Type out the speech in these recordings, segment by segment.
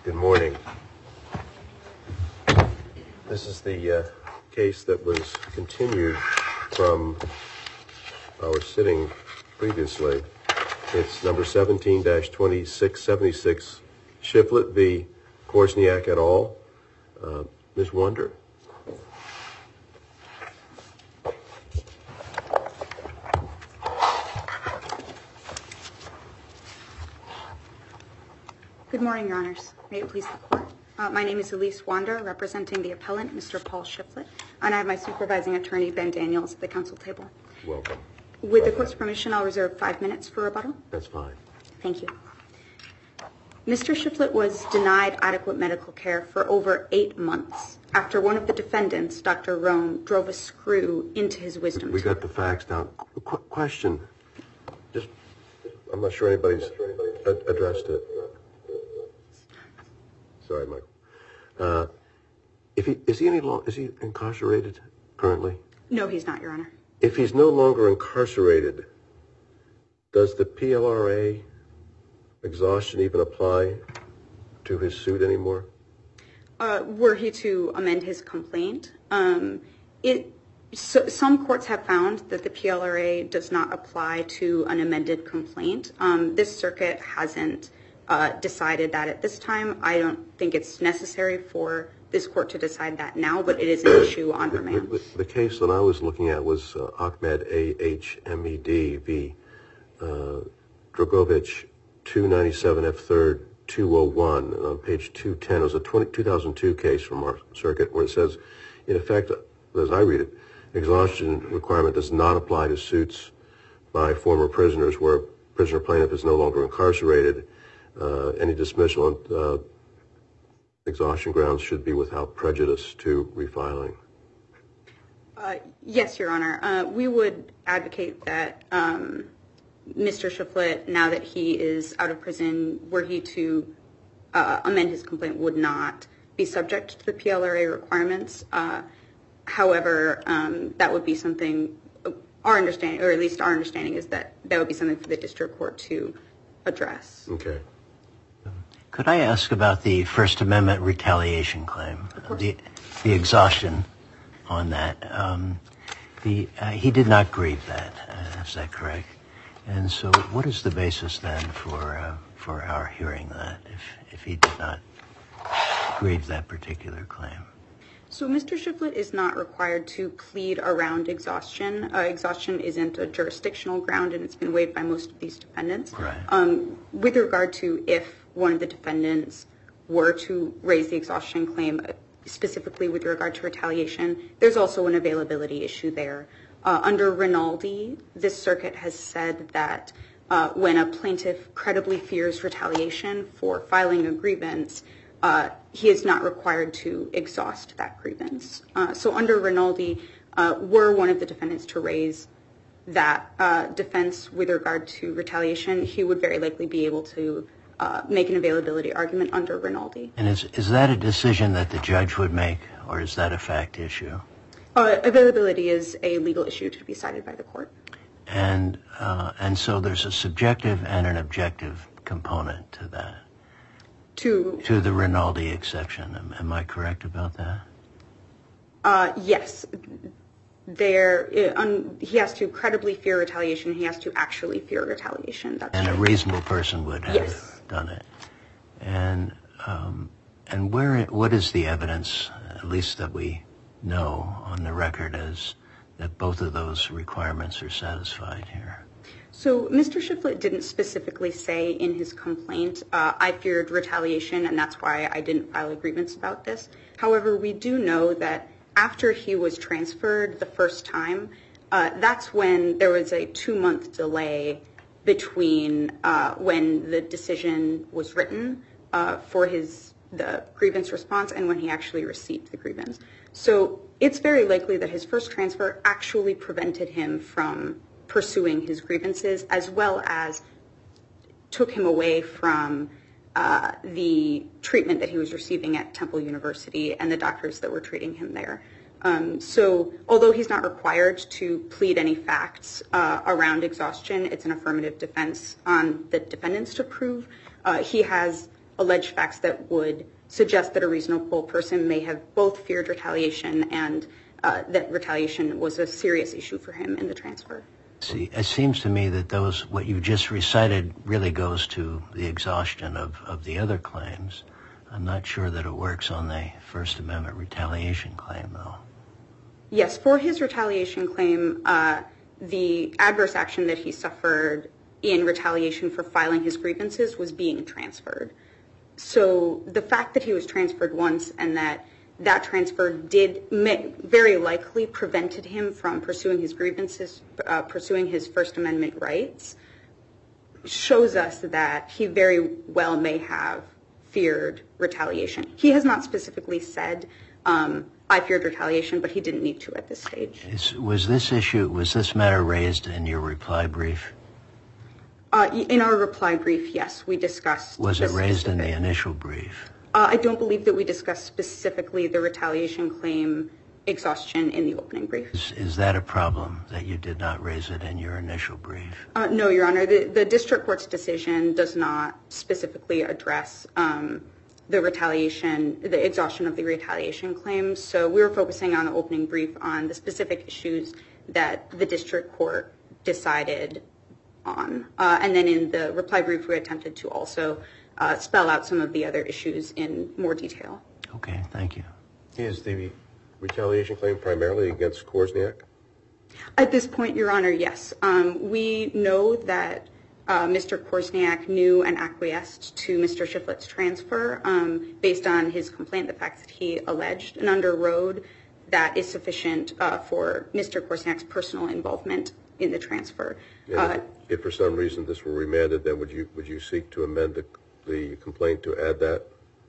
Good morning. This is the case that was continued from our sitting previously. It's number 17-2676, Shiflett v. Korsniak et al. Ms. Wander. Good morning, Your Honors. May it please the Court. My name is Elise Wander, representing the appellant, Mr. Paul Shiflett, and I have my supervising attorney, Ben Daniels, at the council table. Welcome. With the Court's permission, I'll reserve 5 minutes for rebuttal. That's fine. Thank you. Mr. Shiflett was denied adequate medical care for over 8 months after one of the defendants, Dr. Rome, drove a screw into his wisdom tooth. We got the facts down. Question. I'm not sure anybody's addressed it. Sorry, Michael. Is he incarcerated currently? No, he's not, Your Honor. If he's no longer incarcerated, does the PLRA exhaustion even apply to his suit anymore? Were he to amend his complaint, some courts have found that the PLRA does not apply to an amended complaint. This circuit hasn't decided that at this time. I don't think it's necessary for this court to decide that now, but it is an issue on remand. The case that I was looking at was Ahmed A.H.M.E.D. v. Dragovich, 297 F. 3rd, 201. And on page 210, it was a 2002 case from our circuit where it says, in effect, as I read it, exhaustion requirement does not apply to suits by former prisoners where a prisoner plaintiff is no longer incarcerated. Any dismissal on exhaustion grounds should be without prejudice to refiling. Yes, Your Honor. We would advocate that Mr. Shiflett, now that he is out of prison, were he to amend his complaint, would not be subject to the PLRA requirements. However, that would be something, our understanding, or at least our understanding, is that that would be something for the district court to address. Okay. Could I ask about the First Amendment retaliation claim, the exhaustion on that? He did not grieve that, is that correct? And so what is the basis then for our hearing that if he did not grieve that particular claim? So Mr. Shiflett is not required to plead around exhaustion. Exhaustion isn't a jurisdictional ground, and it's been waived by most of these defendants. Right. With regard to if one of the defendants were to raise the exhaustion claim, specifically with regard to retaliation, there's also an availability issue there. Under Rinaldi, this circuit has said that when a plaintiff credibly fears retaliation for filing a grievance, he is not required to exhaust that grievance. So under Rinaldi, were one of the defendants to raise that defense with regard to retaliation, he would very likely be able to make an availability argument under Rinaldi. And is that a decision that the judge would make, or is that a fact issue? Availability is a legal issue to be decided by the court. And so there's a subjective and an objective component to that. To the Rinaldi exception. Am I correct about that? Yes. He has to credibly fear retaliation. He has to actually fear retaliation. That's and true. A reasonable person would have done it. And what is the evidence, at least that we know on the record, as that both of those requirements are satisfied here? So Mr. Shiflett didn't specifically say in his complaint, I feared retaliation, and that's why I didn't file a grievance about this. However, we do know that after he was transferred the first time, that's when there was a 2-month delay between when the decision was written for the grievance response and when he actually received the grievance. So it's very likely that his first transfer actually prevented him from pursuing his grievances, as well as took him away from the treatment that he was receiving at Temple University and the doctors that were treating him there. So although he's not required to plead any facts around exhaustion, it's an affirmative defense on the defendants to prove. He has alleged facts that would suggest that a reasonable person may have both feared retaliation and that retaliation was a serious issue for him in the transfer. See, it seems to me that what you just recited really goes to the exhaustion of the other claims. I'm not sure that it works on the First Amendment retaliation claim, though. Yes, for his retaliation claim, the adverse action that he suffered in retaliation for filing his grievances was being transferred. So the fact that he was transferred once and that transfer very likely prevented him from pursuing his grievances, pursuing his First Amendment rights, shows us that he very well may have feared retaliation. He has not specifically said, I feared retaliation, but he didn't need to at this stage. Was this matter raised in your reply brief? In our reply brief, yes, we discussed. Was it raised in the initial brief? I don't believe that we discussed specifically the retaliation claim exhaustion in the opening brief. Is that a problem, that you did not raise it in your initial brief? No, Your Honor. The district court's decision does not specifically address the exhaustion of the retaliation claim. So we were focusing on the opening brief on the specific issues that the district court decided on. And then in the reply brief, we attempted to also spell out some of the other issues in more detail. Okay, thank you. Is the retaliation claim primarily against Korsniak? At this point, Your Honor, yes. We know that Mr. Korsniak knew and acquiesced to Mr. Shiflett's transfer based on his complaint, the facts that he alleged, and under Rode, that is sufficient for Mr. Korsniak's personal involvement in the transfer. If for some reason this were remanded, then would you seek to amend the complaint to add that?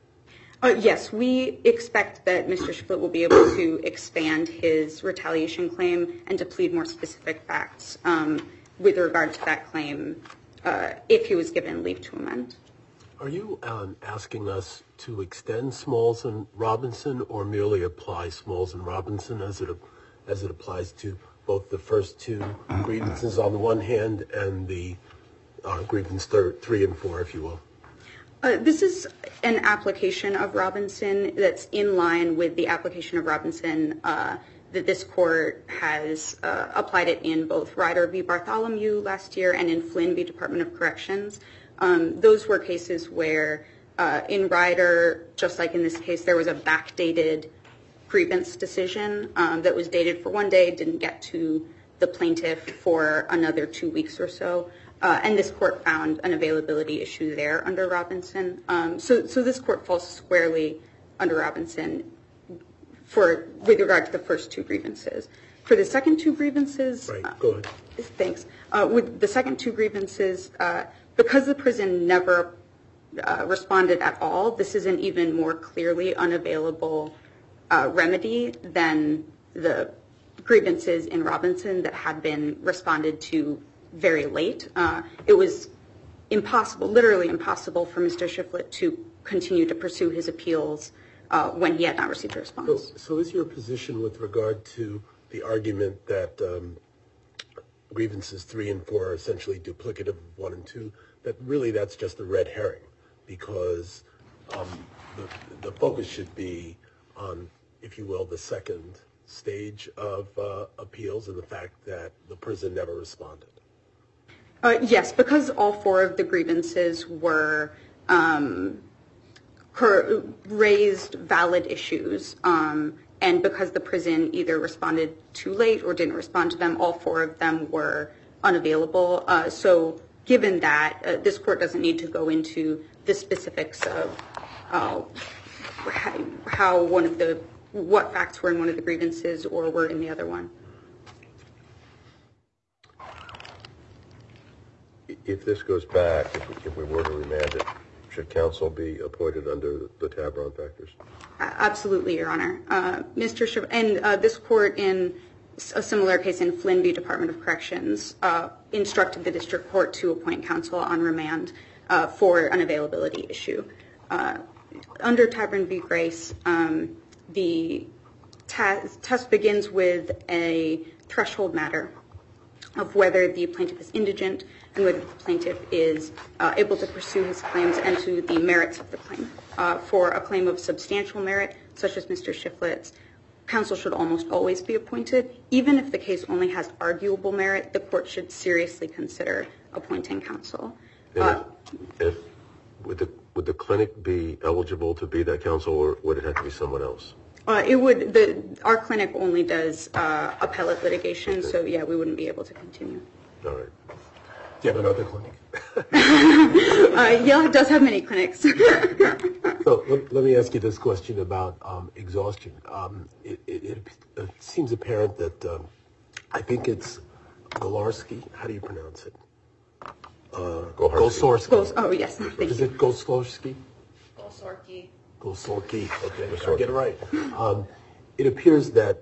Yes, we expect that Mr. Shiflett will be able to expand his retaliation claim and to plead more specific facts with regard to that claim if he was given leave to amend. Are you asking us to extend Smalls and Robinson or merely apply Smalls and Robinson as it applies to both the first two grievances on the one hand and the grievance 3 and 4, if you will? This is an application of Robinson that's in line with the application of Robinson that this court has applied it in both Ryder v. Bartholomew last year and in Flynn v. Department of Corrections. Those were cases where in Ryder, just like in this case, there was a backdated grievance decision that was dated for one day, didn't get to the plaintiff for another 2 weeks or so. And this court found an availability issue there under Robinson. So this court falls squarely under Robinson with regard to the first two grievances. For the second two grievances, right, go ahead. Thanks. With the second two grievances, because the prison never responded at all, this is an even more clearly unavailable remedy than the grievances in Robinson that had been responded to very late. It was impossible, literally impossible, for Mr. Shiflett to continue to pursue his appeals when he had not received a response. So is your position with regard to the argument that grievances 3 and 4 are essentially duplicative of 1 and 2, that really that's just a red herring because the focus should be on, if you will, the second stage of appeals and the fact that the prison never responded? Yes, because all four of the grievances were raised valid issues, and because the prison either responded too late or didn't respond to them, all four of them were unavailable. So given that, this court doesn't need to go into the specifics of what facts were in one of the grievances or were in the other one. If this goes back, if we were to remand it, should counsel be appointed under the Tabron factors? Absolutely, Your Honor. Mr. Shiflett, and this court in a similar case in Flynn v. Department of Corrections instructed the district court to appoint counsel on remand for an availability issue. Under Tabron v. Grace, the test begins with a threshold matter of whether the plaintiff is indigent in which the plaintiff is able to pursue his claims and to the merits of the claim. For a claim of substantial merit, such as Mr. Shiflett's, counsel should almost always be appointed. Even if the case only has arguable merit, the court should seriously consider appointing counsel. Would the clinic be eligible to be that counsel, or would it have to be someone else? It would. Our clinic only does appellate litigation, so yeah, we wouldn't be able to continue. All right. Do you have another clinic? Yale does have many clinics. So let me ask you this question about exhaustion. It seems apparent that I think it's Golarski. How do you pronounce it? Golsorski. Oh, yes. Thank Is you. it Golsorski? Golsorki. Golsorki. Okay, I'll get it right. It appears that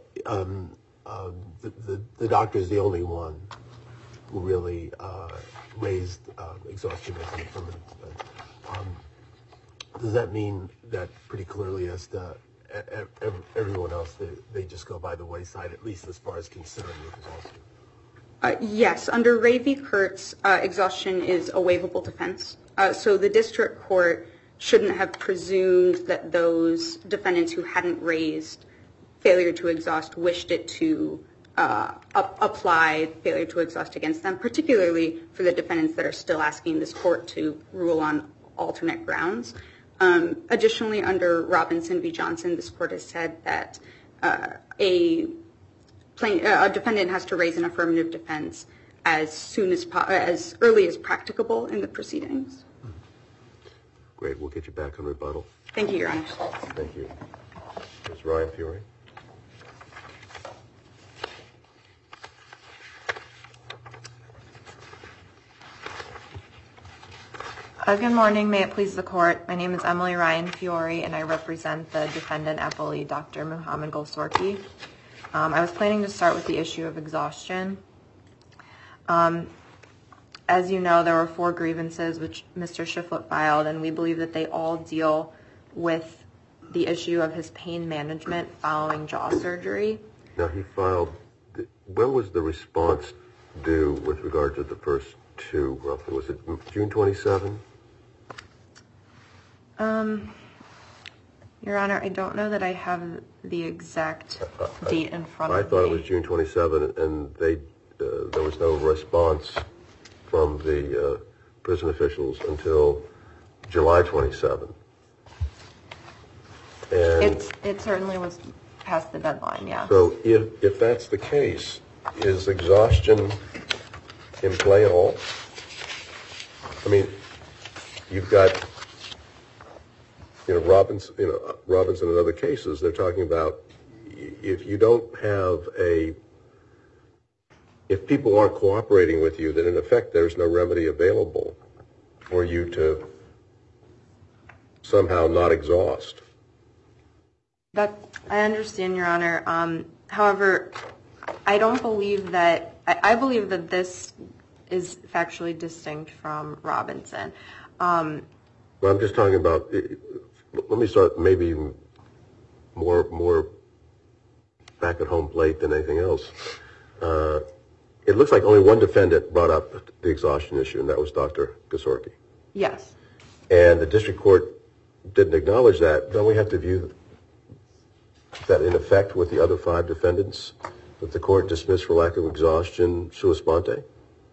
the doctor is the only one who really raised exhaustion as an affirmative defense. Does that mean that pretty clearly as to everyone else, they just go by the wayside, at least as far as considering exhaustion? Yes. Under Ray v. Kurtz, exhaustion is a waivable defense. So the district court shouldn't have presumed that those defendants who hadn't raised failure to exhaust wished it to apply failure to exhaust against them, particularly for the defendants that are still asking this court to rule on alternate grounds. Additionally, under Robinson v. Johnson, this court has said that a defendant has to raise an affirmative defense as early as practicable in the proceedings. Great. We'll get you back on rebuttal. Thank you, Your Honor. Thank you. Ms. Ryan Fiore. Good morning. May it please the court. My name is Emily Ryan Fiore, and I represent the defendant appellee, Dr. Muhammad Golsorki. I was planning to start with the issue of exhaustion. As you know, there were 4 grievances which Mr. Shiflett filed, and we believe that they all deal with the issue of his pain management following jaw surgery. Now, he filed, when was the response due with regard to the first 2, roughly? Was it June 27? Your Honor, I don't know that I have the exact date in front of me. I thought it was June 27, and there was no response from the prison officials until July 27. And it certainly was past the deadline, yeah. So if that's the case, is exhaustion in play at all? I mean, you've got, Robinson and other cases, they're talking about if you don't have if people aren't cooperating with you, then in effect there's no remedy available for you to somehow not exhaust. I understand, Your Honor. However, I believe that this is factually distinct from Robinson. Well, I'm just talking about, let me start maybe even more back at home plate than anything else. It looks like only one defendant brought up the exhaustion issue, and that was Dr. Golsorki. Yes. And the district court didn't acknowledge that. Don't we have to view that in effect with the other 5 defendants that the court dismissed for lack of exhaustion sua sponte?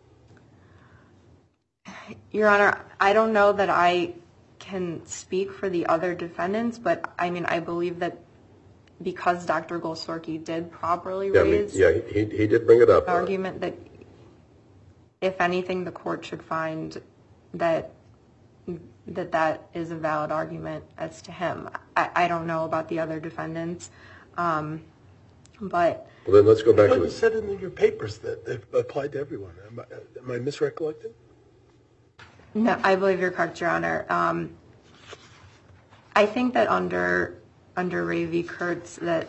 Your Honor, I don't know that I can speak for the other defendants, but I mean, I believe that because Dr. Golsorki did properly raise he did bring it up. The argument that, if anything, the court should find that is a valid argument as to him. I don't know about the other defendants, but... Well, then let's go back to... You said in your papers that it applied to everyone. Am I misrecollecting? No, I believe you're correct, Your Honor. I think that under Ray v. Kurtz that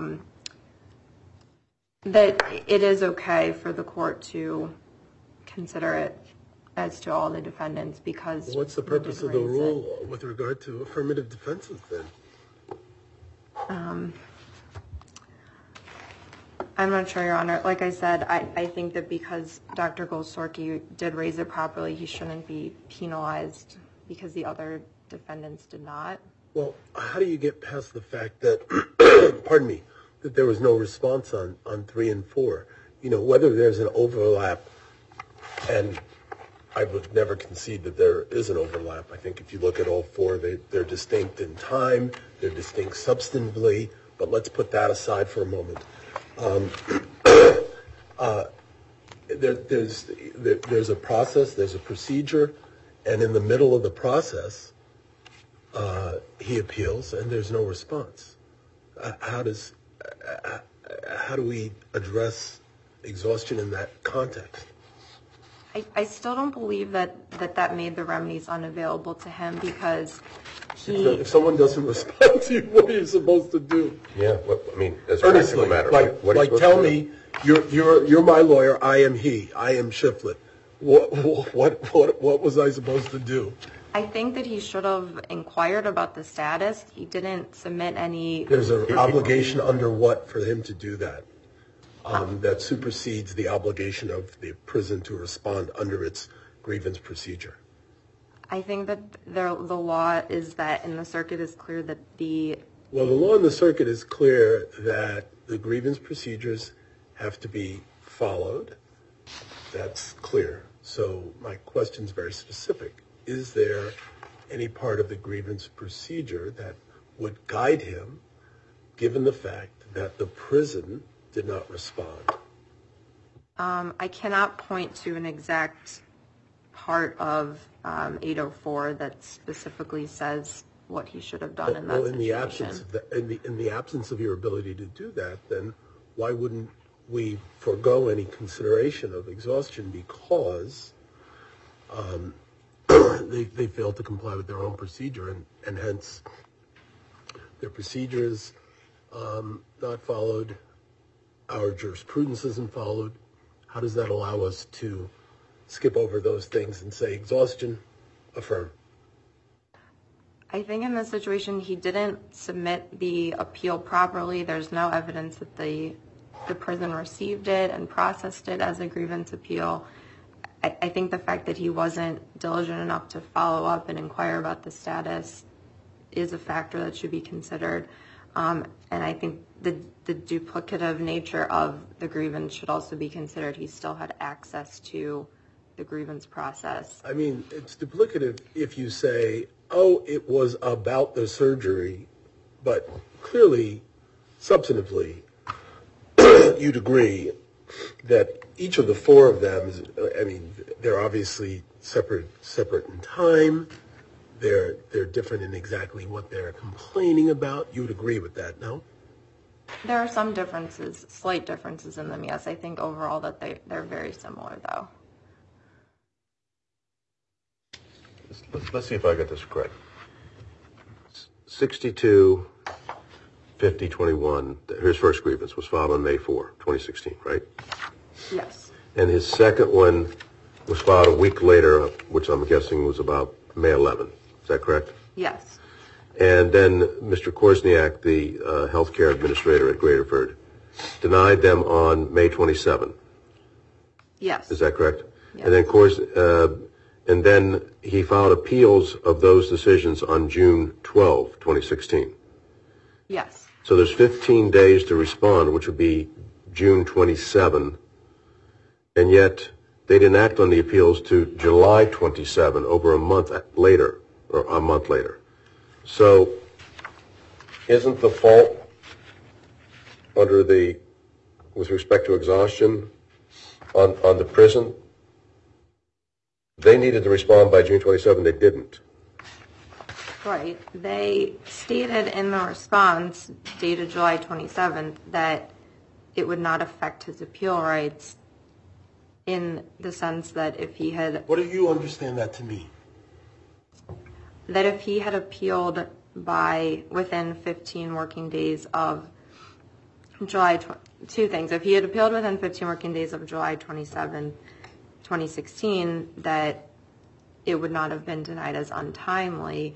it is okay for the court to consider it as to all the defendants because... What's the purpose of the rule with regard to affirmative defenses then? I'm not sure, Your Honor. Like I said, I think that because Dr. Golsorky did raise it properly, he shouldn't be penalized because the other defendants did not. Well, how do you get past the fact that, pardon me, that there was no response on 3 and 4? You know, whether there's an overlap, and I would never concede that there is an overlap. I think if you look at all 4, they're distinct in time, they're distinct substantively, but let's put that aside for a moment. There's a process, there's a procedure, and in the middle of the process, he appeals and there's no response. How do we address exhaustion in that context? I still don't believe that made the remedies unavailable to him because if someone doesn't respond to you, what are you supposed to do? Yeah, as a practical matter. Like tell me, you're my lawyer, I am he, I am Shiflett. What was I supposed to do? I think that he should have inquired about the status. He didn't submit any. There's an obligation under what for him to do that? That supersedes the obligation of the prison to respond under its grievance procedure. I think that the law is that, and the circuit is clear that the law in the circuit is clear that the grievance procedures have to be followed. That's clear. So my question is very specific. Is there any part of the grievance procedure that would guide him, given the fact that the prison did not respond? I cannot point to an exact part of 804 that specifically says what he should have done in that situation. In the absence of your ability to do that, then why wouldn't we forego any consideration of exhaustion because they failed to comply with their own procedure and hence their procedures not followed, our jurisprudence isn't followed? How does that allow us to skip over those things and say exhaustion, affirm? I think in this situation he didn't submit the appeal properly. There's no evidence that the prison received it and processed it as a grievance appeal. I think the fact that he wasn't diligent enough to follow up and inquire about the status is a factor that should be considered. And I think the duplicative nature of the grievance should also be considered. He still had access to the grievance process. I mean, it's duplicative if you say, oh, it was about the surgery, but clearly, substantively, you'd agree that each of the 4 of them, they're obviously separate in time. They're different in exactly what they're complaining about. You would agree with that, no? There are some differences, slight differences in them, yes. I think overall that they're very similar, though. Let's see if I got this correct. 62-50-21, his first grievance was filed on May 4, 2016, right? Yes. And his second one was filed a week later, which I'm guessing was about May 11. Is that correct? Yes. And then Mr. Korsniak, the healthcare administrator at Graterford, denied them on May 27. Yes. Is that correct? Yes. And then and then he filed appeals of those decisions on June 12, 2016. Yes. So there's 15 days to respond, which would be June 27, and yet they didn't act on the appeals to July 27, over a month later, or a month later. So isn't the fault with respect to exhaustion on the prison? They needed to respond by June 27. They didn't. Right. They stated in the response dated July 27th that it would not affect his appeal rights in the sense that if he had... What do you understand that to mean? That if he had appealed within 15 working days of July... Two things. If he had appealed within 15 working days of July 27, 2016, that it would not have been denied as untimely.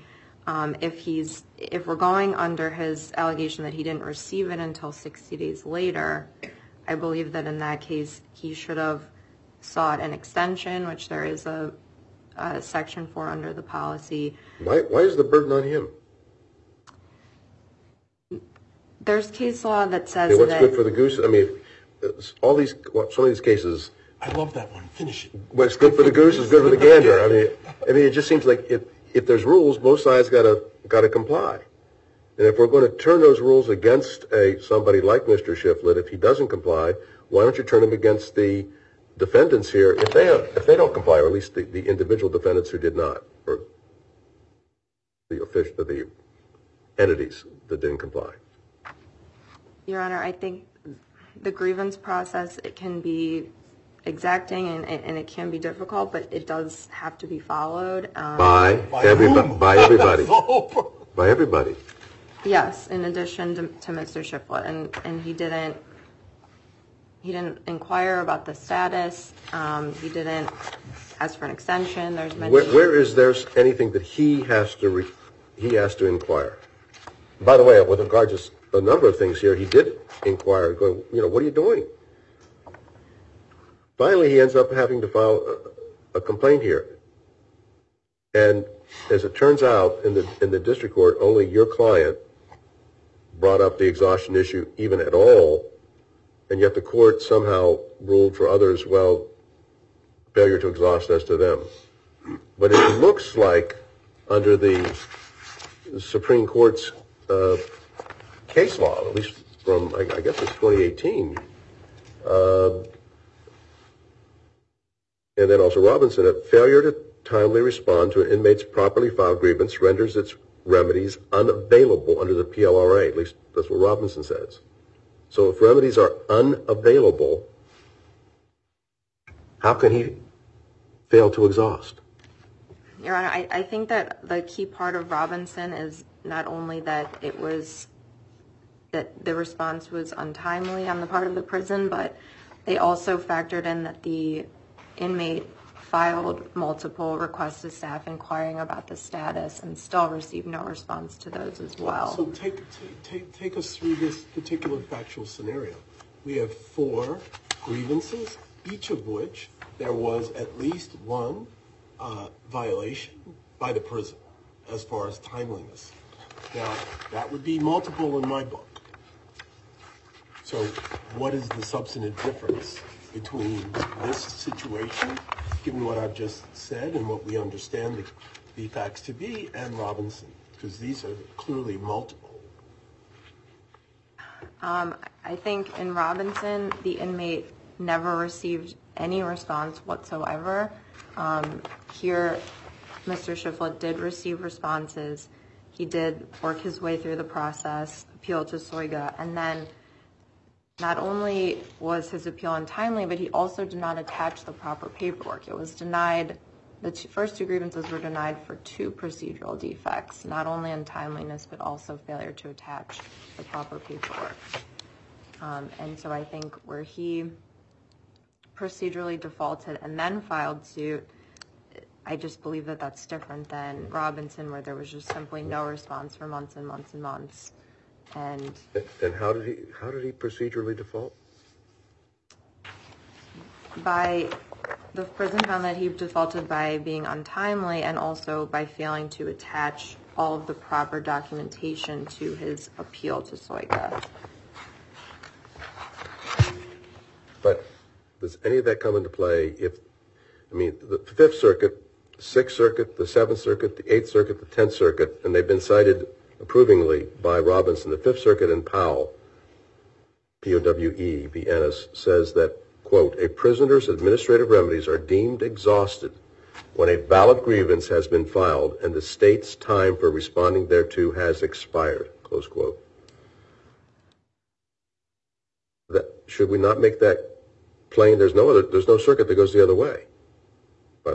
If we're going under his allegation that he didn't receive it until 60 days later, I believe that in that case he should have sought an extension, which there is a section for under the policy. Why is the burden on him? There's case law that says I mean, what's that good for the goose? I mean, some of these cases. I love that one. Finish it. What's good for the goose is good for the gander. I mean, it just seems like if there's rules, both sides got to comply. And if we're going to turn those rules against somebody like Mr. Shiflett, if he doesn't comply, why don't you turn them against the defendants here if they don't comply, or at least the individual defendants who did not, or the entities that didn't comply? Your Honor, I think the grievance process, it can be exacting and it can be difficult, but it does have to be followed. By everybody. By everybody. Yes, in addition to Mr. Shiflett, and he didn't inquire about the status. He didn't ask for an extension. There's many. Where is there anything that he has to inquire? By the way, with regard to a number of things here, he did inquire, going, what are you doing? Finally, he ends up having to file a complaint here. And as it turns out, in the district court, only your client brought up the exhaustion issue even at all, and yet the court somehow ruled for others, well, failure to exhaust as to them. But it looks like under the Supreme Court's case law, at least from, I guess it's 2018, and then also Robinson, a failure to timely respond to an inmate's properly filed grievance renders its remedies unavailable under the PLRA. At least that's what Robinson says. So if remedies are unavailable, how can he fail to exhaust? Your Honor, I think that the key part of Robinson is not only that that the response was untimely on the part of the prison, but they also factored in that the inmate filed multiple requests to staff inquiring about the status and still received no response to those as well. So take us through this particular factual scenario. We have 4 grievances, each of which there was at least one violation by the prison as far as timeliness. Now, that would be multiple in my book. So what is the substantive difference between this situation, given what I've just said and what we understand the facts to be, and Robinson? Because these are clearly multiple. I think in Robinson, the inmate never received any response whatsoever. Here, Mr. Shiflett did receive responses. He did work his way through the process, appeal to SOIGA, and then not only was his appeal untimely, but he also did not attach the proper paperwork. It was denied. The first 2 grievances were denied for 2 procedural defects, not only untimeliness, but also failure to attach the proper paperwork. And so I think where he procedurally defaulted and then filed suit, I just believe that that's different than Robinson, where there was just simply no response for months and months and months. And how did he procedurally default? By the prison found that he defaulted by being untimely and also by failing to attach all of the proper documentation to his appeal to SOIGA. But does any of that come into play the 5th Circuit, 6th Circuit, the 7th Circuit, the 8th Circuit, the 10th Circuit, and they've been cited approvingly by Robinson, the 5th Circuit and Powell, P-O-W-E, v. Ennis, says that, quote, a prisoner's administrative remedies are deemed exhausted when a valid grievance has been filed and the state's time for responding thereto has expired, close quote. Should we not make that plain? There's no circuit that goes the other way, by the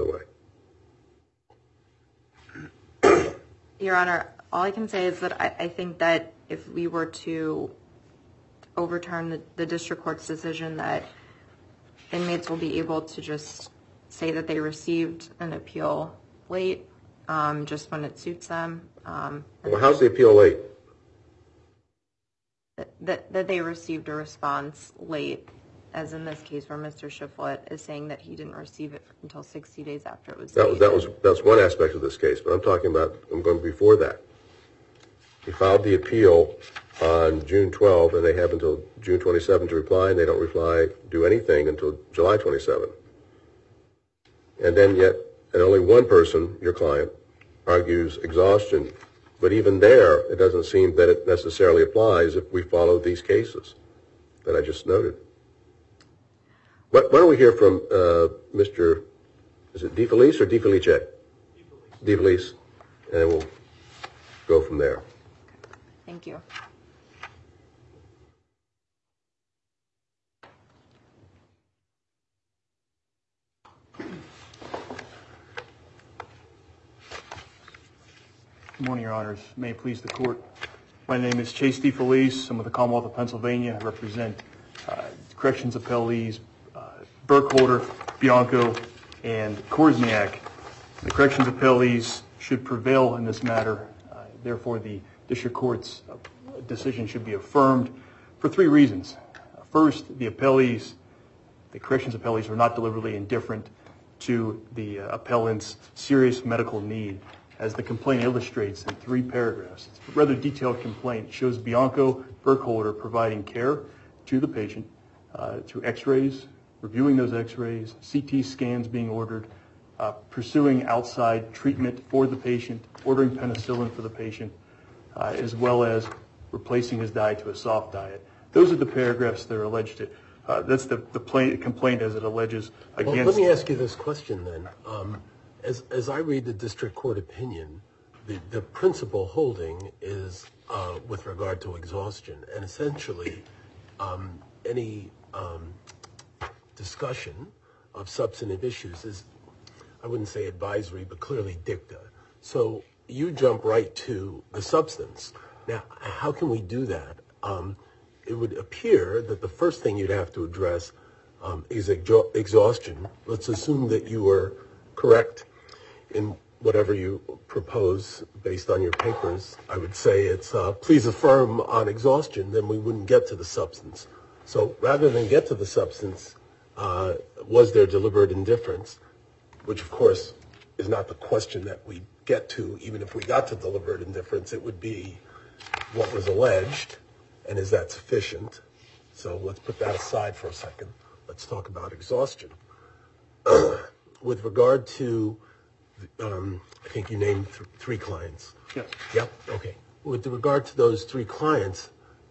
way. Your Honor, all I can say is that I think that if we were to overturn the district court's decision that inmates will be able to just say that they received an appeal late, just when it suits them. Well, how's the appeal late? that they received a response late, as in this case where Mr. Shiflett is saying that he didn't receive it until 60 days after it was dated. That's one aspect of this case, but I'm going before that. He filed the appeal on June 12, and they have until June 27 to reply, and they don't do anything until July 27. And then and only one person, your client, argues exhaustion. But even there, it doesn't seem that it necessarily applies if we follow these cases that I just noted. Why don't we hear from Mr. Is it DeFelice or DeFelice? DeFelice, and then we'll go from there. Thank you. Good morning, Your Honors. May it please the Court. My name is Chase DeFelice. I'm with the Commonwealth of Pennsylvania. I represent corrections appellees Burkholder, Bianco, and Korsniak. The corrections appellees should prevail in this matter. Therefore, the District Court's decision should be affirmed for three reasons. First, the corrections appellees were not deliberately indifferent to the appellant's serious medical need. As the complaint illustrates in 3 paragraphs, it's a rather detailed complaint. It shows Bianco Burkholder providing care to the patient through x-rays, reviewing those x-rays, CT scans being ordered, pursuing outside treatment for the patient, ordering penicillin for the patient, as well as replacing his diet to a soft diet. Those are the paragraphs that are alleged to. That's the complaint as it alleges against. Well, let me ask you this question then. As I read the district court opinion, the principal holding is with regard to exhaustion, and essentially any discussion of substantive issues is, I wouldn't say advisory, but clearly dicta. So you jump right to the substance. Now, how can we do that? It would appear that the first thing you'd have to address is exhaustion. Let's assume that you were correct in whatever you propose based on your papers. I would say it's please affirm on exhaustion, then we wouldn't get to the substance. So rather than get to the substance, was there deliberate indifference, which of course is not the question that we get to. Even if we got to deliberate indifference, it would be what was alleged, and is that sufficient? So let's put that aside for a second. Let's talk about exhaustion. With regard to, I think you named 3 clients. Yes. Yep. Okay. With regard to those 3 clients,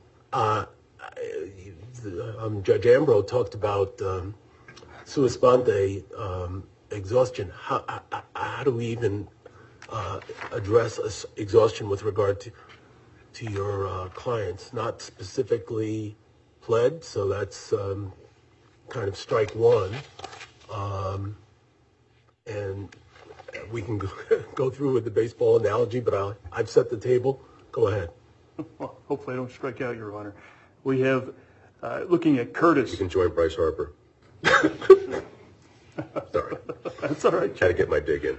Judge Ambrose talked about sua sponte exhaustion. How do we even address exhaustion with regard to your clients? Not specifically pled, so that's kind of strike one. And we can go through with the baseball analogy, but I've set the table. Go ahead. Well, hopefully I don't strike out, Your Honor. We have, looking at Curtis. You can join Bryce Harper. Sorry. That's all right. Try to get my dig in.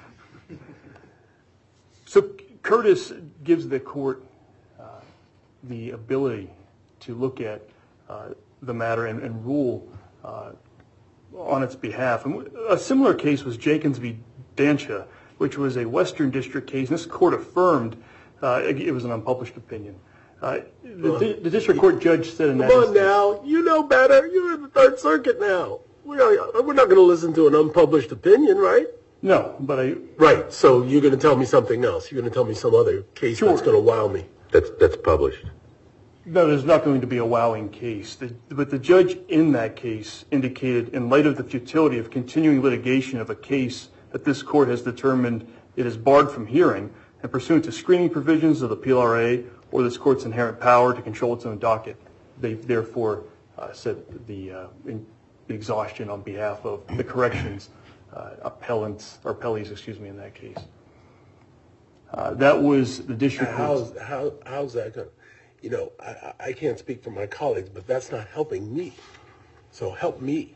So Curtis gives the court the ability to look at the matter and rule on its behalf. And a similar case was Jenkins v. Dancha, which was a Western District case. This court affirmed it was an unpublished opinion. The district court judge said in that Come on now. You know better. You're in the Third Circuit now. We're not going to listen to an unpublished opinion, right? No, but Right. So you're going to tell me something else. You're going to tell me some other case that's going to wow me. That's published. No, there's not going to be a wowing case. But the judge in that case indicated, in light of the futility of continuing litigation of a case that this court has determined it is barred from hearing, and pursuant to screening provisions of the PLRA or this court's inherent power to control its own docket, they therefore said the exhaustion on behalf of the corrections appellees, in that case. That was the district court's. How's that going? You know, I can't speak for my colleagues, but that's not helping me. So help me.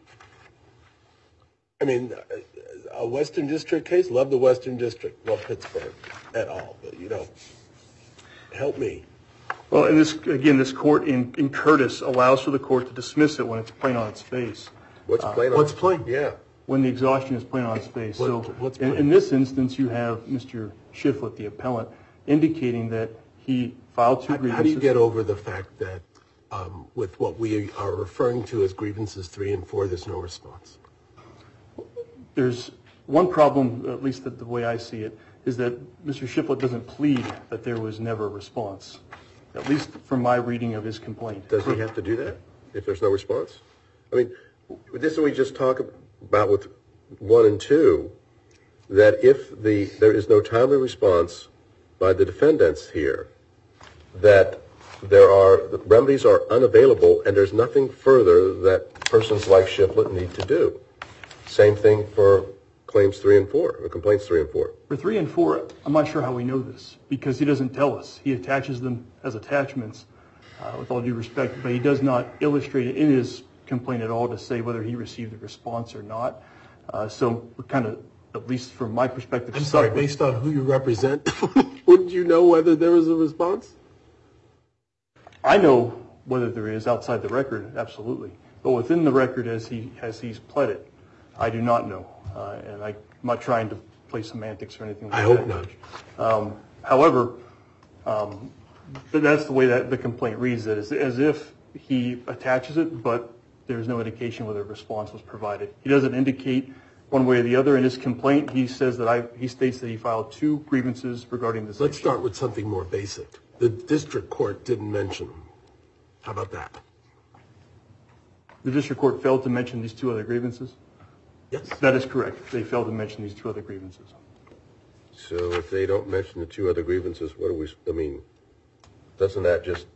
I mean, a Western District case, love the Western District, love Pittsburgh at all, but, you know, help me. Well, in this court in Curtis allows for the court to dismiss it when it's plain on its face. What's plain? What's plain? Yeah. When the exhaustion is plain on its face. What's In this instance, you have Mr. Shiflett, the appellant, indicating that he filed 2 grievances. How do you get over the fact that with what we are referring to as grievances 3 and 4, there's no response? There's one problem, at least the way I see it, is that Mr. Shiflett doesn't plead that there was never a response, at least from my reading of his complaint. Does he have to do that if there's no response? I mean, this is what we just talked about with 1 and 2, that if there is no timely response by the defendants here, that the remedies are unavailable and there's nothing further that persons like Shiflett need to do. Same thing for claims 3 and 4, or complaints 3 and 4. For 3 and 4, I'm not sure how we know this, because he doesn't tell us. He attaches them as attachments, with all due respect, but he does not illustrate it in his complaint at all to say whether he received a response or not. So we're kind of, at least from my perspective... I'm sorry, based on who you represent, wouldn't you know whether there was a response? I know whether there is outside the record, absolutely. But within the record as he's pled it, I do not know. And I'm not trying to play semantics or anything like that. I hope not. However, that's the way that the complaint reads it, is as if he attaches it, but there's no indication whether a response was provided. He doesn't indicate one way or the other in his complaint. He says he states that he filed 2 grievances regarding this. Let's start with something more basic. The district court didn't mention them. How about that? The district court failed to mention these 2 other grievances? Yes. That is correct. They failed to mention these 2 other grievances. So if they don't mention the 2 other grievances, doesn't that just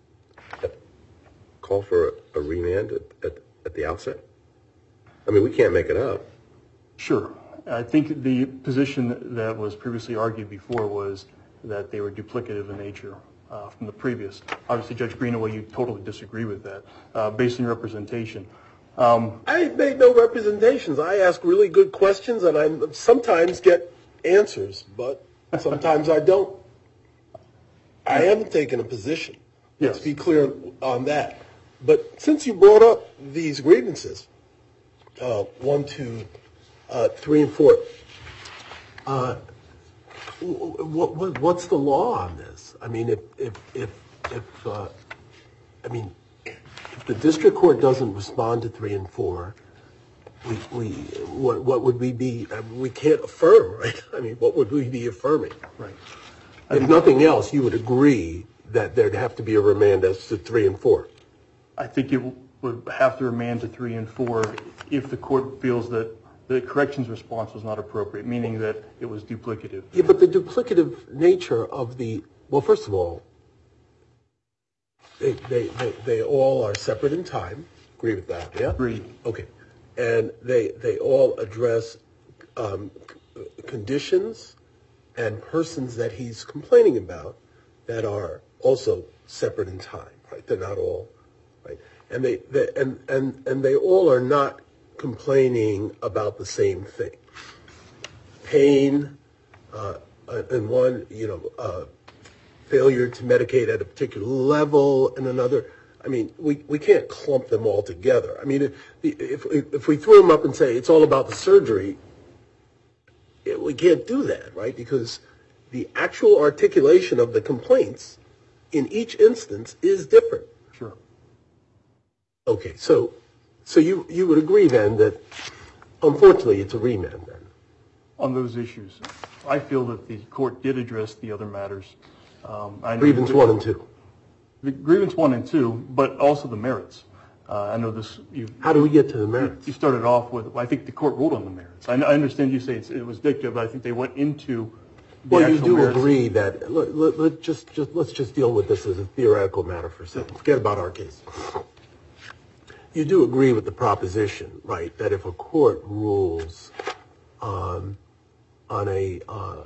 call for a remand at the outset? I mean, we can't make it up. Sure. I think the position that was previously argued before was that they were duplicative in nature from the previous. Obviously, Judge Greenaway, you totally disagree with that, based on your representation. I made no representations. I ask really good questions, and I sometimes get answers, but sometimes I don't. I haven't taken a position. Let's be clear on that. But since you brought up these grievances, 1, 2, 3, and 4, what's the law on this? I mean, if the district court doesn't respond to 3 and 4, what would we be? We can't affirm, right? I mean, what would we be affirming? Right. If nothing else, you would agree that there'd have to be a remand as to 3 and 4. I think it would have to remand to 3 and 4 if the court feels that the corrections response was not appropriate, meaning that it was duplicative. Yeah, but the duplicative nature of well, first of all, they all are separate in time. Agree with that, yeah? Agree. Okay. And they all address conditions and persons that he's complaining about that are also separate in time, right? They're not all, right? And they all are not complaining about the same thing. Pain, and one, failure to medicate at a particular level, and another. I mean, we can't clump them all together. I mean, if we threw them up and say it's all about the surgery, we can't do that, right? Because the actual articulation of the complaints in each instance is different. Sure. Okay, so you would agree then that, unfortunately, it's a remand then? On those issues, I feel that the court did address the other matters. Grievance 1 and 2. The grievance 1 and 2, but also the merits. I know this. How do we get to the merits? You started off with, I think the court ruled on the merits. I understand you say it was dicta, but I think they went into the well, you actual do merits. agree that let's just deal with this as a theoretical matter for a second. Forget about our case. You do agree with the proposition, right, that if a court rules on a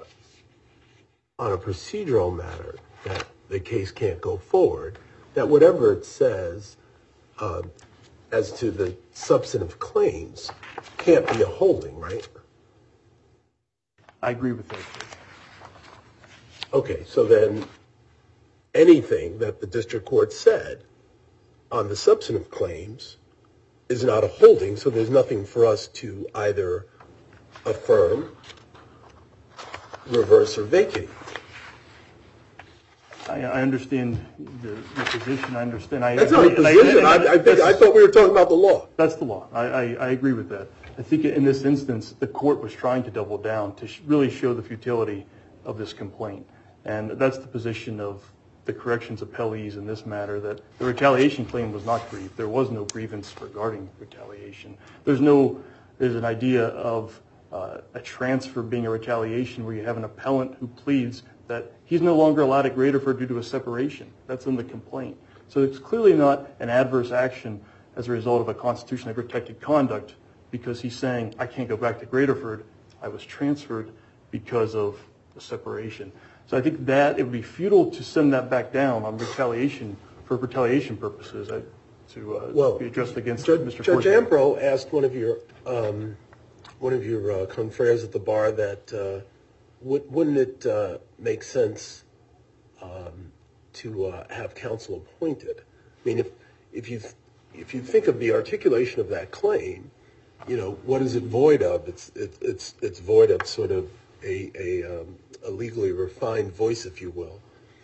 procedural matter that the case can't go forward, that whatever it says as to the substantive claims can't be a holding, right? I agree with that. Okay, so then anything that the district court said on the substantive claims is not a holding, so there's nothing for us to either affirm, reverse, or vacate. I understand your position. I understand. That's not a position. I thought we were talking about the law. That's the law. I agree with that. I think in this instance, the court was trying to double down to really show the futility of this complaint. And that's the position of the corrections appellees in this matter, that the retaliation claim was not grieved. There was no grievance regarding retaliation. There's an idea of a transfer being a retaliation where you have an appellant who pleads that he's no longer allowed at Graterford due to a separation. That's in the complaint. So it's clearly not an adverse action as a result of a constitutionally protected conduct because he's saying, I can't go back to Graterford. I was transferred because of the separation. So I think that it would be futile to send that back down on retaliation for retaliation purposes to be addressed against Mr. Judge Forsythe. Ambrose asked one of your confreres at the bar that wouldn't it make sense to have counsel appointed? I mean, if you think of the articulation of that claim, what is it void of? It's void of sort of a legally refined voice, if you will.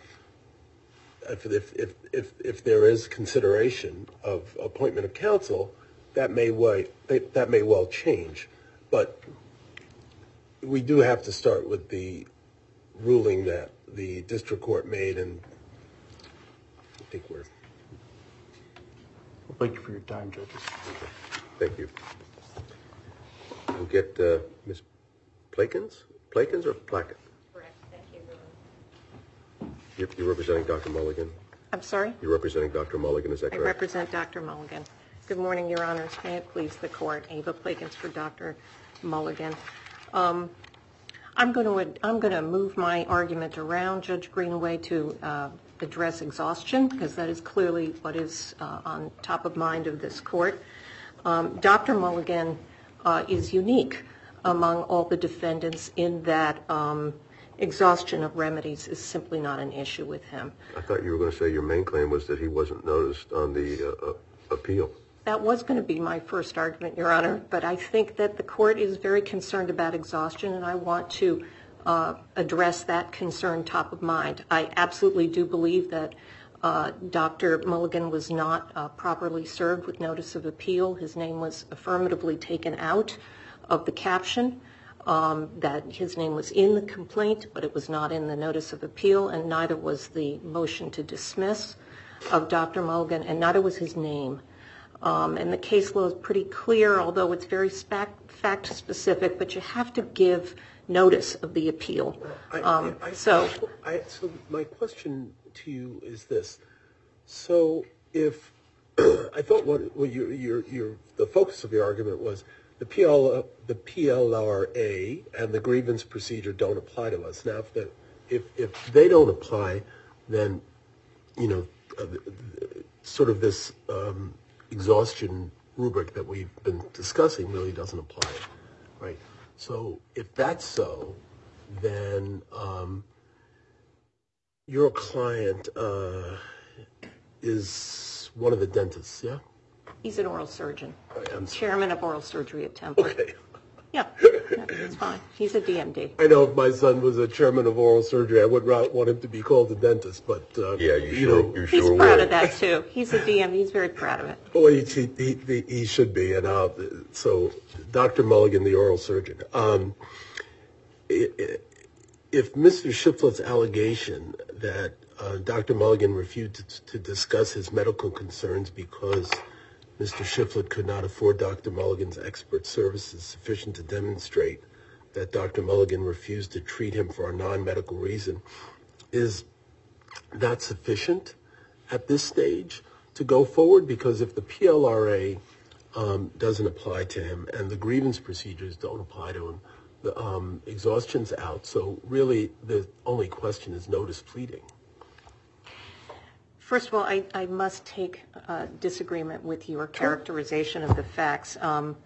If there is consideration of appointment of counsel, that may well change. But we do have to start with the ruling that the district court made, and I think we're. Well, thank you for your time, judges. Thank you. We'll get Ms. Plakins or Plackett? Correct. Thank you. You're representing Dr. Mulligan? I'm sorry? You're representing Dr. Mulligan, is that I correct? represent Dr. Mulligan. Good morning, Your Honors. May it please the Court. Ava Plakins for Dr. Mulligan. I'm going to move my argument around, Judge Greenaway, to address exhaustion, because that is clearly what is on top of mind of this Court. Dr. Mulligan is unique among all the defendants in that exhaustion of remedies is simply not an issue with him. I thought you were going to say your main claim was that he wasn't noticed on the appeal. That was going to be my first argument, Your Honor, but I think that the Court is very concerned about exhaustion, and I want to address that concern top of mind. I absolutely do believe that Dr. Mulligan was not properly served with notice of appeal. His name was affirmatively taken out of the caption, that his name was in the complaint, but it was not in the notice of appeal, and neither was the motion to dismiss of Dr. Mulligan, and neither was his name. And the case law is pretty clear, although it's very fact-specific, but you have to give notice of the appeal. So my question to you is this. So if I thought what the focus of your argument was the PLRA and the grievance procedure don't apply to us. Now, if they don't apply, then, sort of this exhaustion rubric that we've been discussing really doesn't apply, right? So if that's so, then your client is one of the dentists, yeah? He's an oral surgeon, I'm chairman of oral surgery at Temple. Okay. Yeah, that's fine. He's a DMD. I know if my son was a chairman of oral surgery, I would want him to be called a dentist, but Yeah, you He's sure proud will. of that, too. He's a DMD. He's very proud of it. Well, he should be. And so, Dr. Mulligan, the oral surgeon. If Mr. Shiflett's allegation that Dr. Mulligan refused to discuss his medical concerns because Mr. Shiflett could not afford Dr. Mulligan's expert services sufficient to demonstrate that Dr. Mulligan refused to treat him for a non-medical reason, is that sufficient at this stage to go forward? Because if the PLRA doesn't apply to him and the grievance procedures don't apply to him, the exhaustion's out. So really, the only question is notice pleading. First of all, I must take disagreement with your characterization of the facts.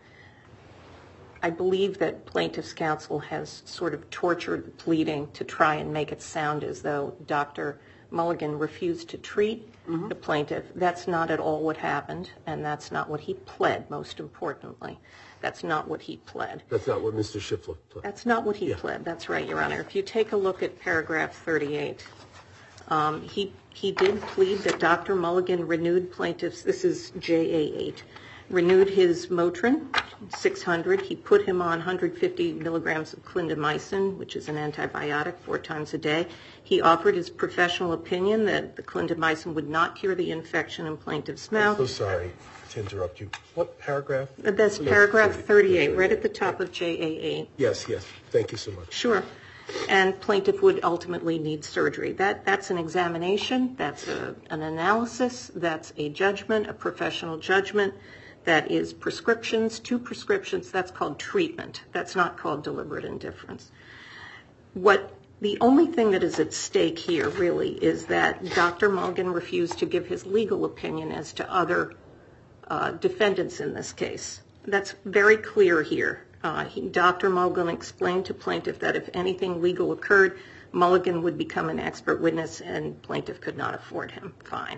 I believe that plaintiff's counsel has sort of tortured the pleading to try and make it sound as though Dr. Mulligan refused to treat the plaintiff. That's not at all what happened, and that's not what he pled, most importantly. That's not what he pled. That's not what Mr. Schiffler pled. That's not what he pled. That's right, Your Honor. If you take a look at paragraph 38, he did plead that Dr. Mulligan renewed plaintiff's, this is JA8, renewed his Motrin, 600. He put him on 150 milligrams of clindamycin, which is an antibiotic, 4 times a day. He offered his professional opinion that the clindamycin would not cure the infection in plaintiff's mouth. I'm so sorry to interrupt you. What paragraph? That's paragraph 38, right at the top of JA8. Yes. Thank you so much. Sure. And plaintiff would ultimately need surgery. That's an examination. That's an analysis. That's a judgment, a professional judgment. That is prescriptions, 2 prescriptions. That's called treatment. That's not called deliberate indifference. The only thing that is at stake here, really, is that Dr. Mulligan refused to give his legal opinion as to other defendants in this case. That's very clear here. Dr. Mulligan explained to plaintiff that if anything legal occurred, Mulligan would become an expert witness and plaintiff could not afford him. Fine.